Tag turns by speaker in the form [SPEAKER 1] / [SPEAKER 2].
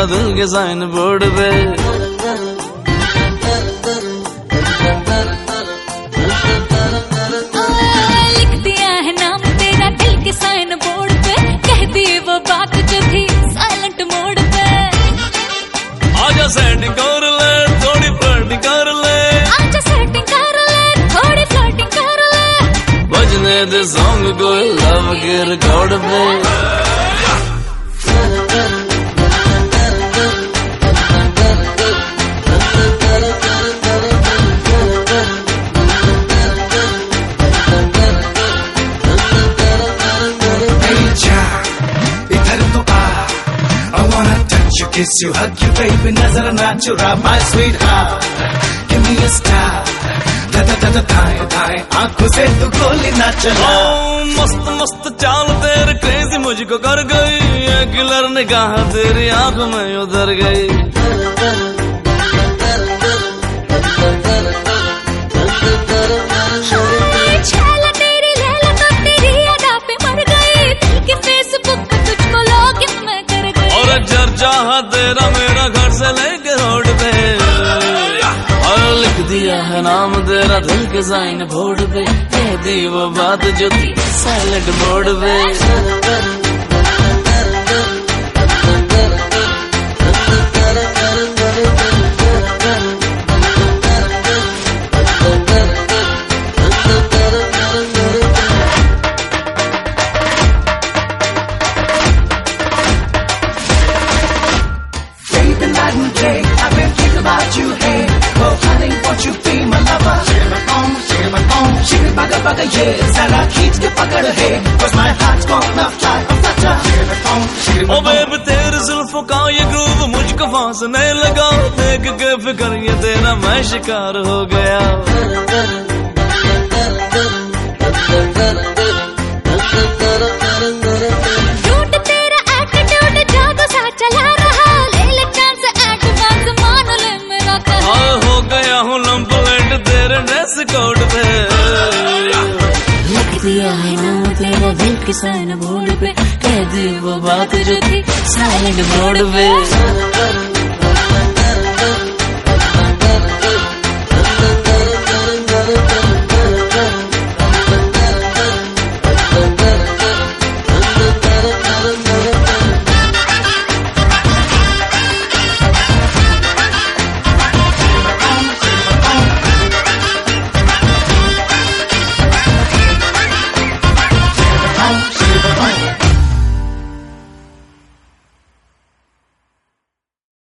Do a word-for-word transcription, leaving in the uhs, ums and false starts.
[SPEAKER 1] तेरा दिल के साइन बोर्ड पे।
[SPEAKER 2] लिख दिया है नाम तेरा दिल के साइन बोर्ड पे, कह दी वो बात जो थी साइलेंट मोड पे।
[SPEAKER 1] आजा सेटिंग कर ले, थोड़ी फ्लर्टिंग कर ले,
[SPEAKER 2] आजा सेटिंग कर ले, थोड़ी फ्लर्टिंग कर ले,
[SPEAKER 1] बजने दे सॉन्ग को लव के रिकॉर्ड पे।
[SPEAKER 3] Kiss you, hug you, baby, nazar na chura, my sweetheart. Give me a star, da da da da दाएं दाएं आँखों से तू गोली ना चला।
[SPEAKER 1] मस्त मस्त चाल तेरे क्रेजी मुझको कर गई, ये किलर निगाह तेरी आँखों में उतर गई।
[SPEAKER 2] छेला तेरी लैला तो तेरी अदा पे मर गई, दिल के फेसबुक पे तुझको लॉगिन मैं कर गई।
[SPEAKER 1] और चर्चा है तेरा मेरा घर से लेके रोड पे, और लिख दिया है नाम तेरा दिल के साइन बोर्ड पे, कह दी वो बात जो थी साइलेंट मोड पे।
[SPEAKER 3] I've been thinking about you, hey. Oh, honey, won't you be my lover? Shimmy bum, shimmy bum, shimmy bugger bugger, yeah. Zara खींच के पकड़ है, 'cause my heart's gonna fly a flutter. Shimmy bum, shimmy bum.
[SPEAKER 1] ओ baby तेरे जुल्फों का ये groove मुझको फांसने लगा, देख के फिकर ये तेरा मैं शिकार हो गया।
[SPEAKER 2] झूठ तेरा एटीट्यूड जादू सा चला रहा, ले ले चांस एडवांस मान ले मेरा कहा।
[SPEAKER 1] हाँ हो गया हूँ लंपलेट तेरे ड्रेस कोड पे,
[SPEAKER 2] लिख दिया है नाम तेरा दिल के साइन बोर्ड पे, कह दी वो बात जो थी साइलेंट मोड पे।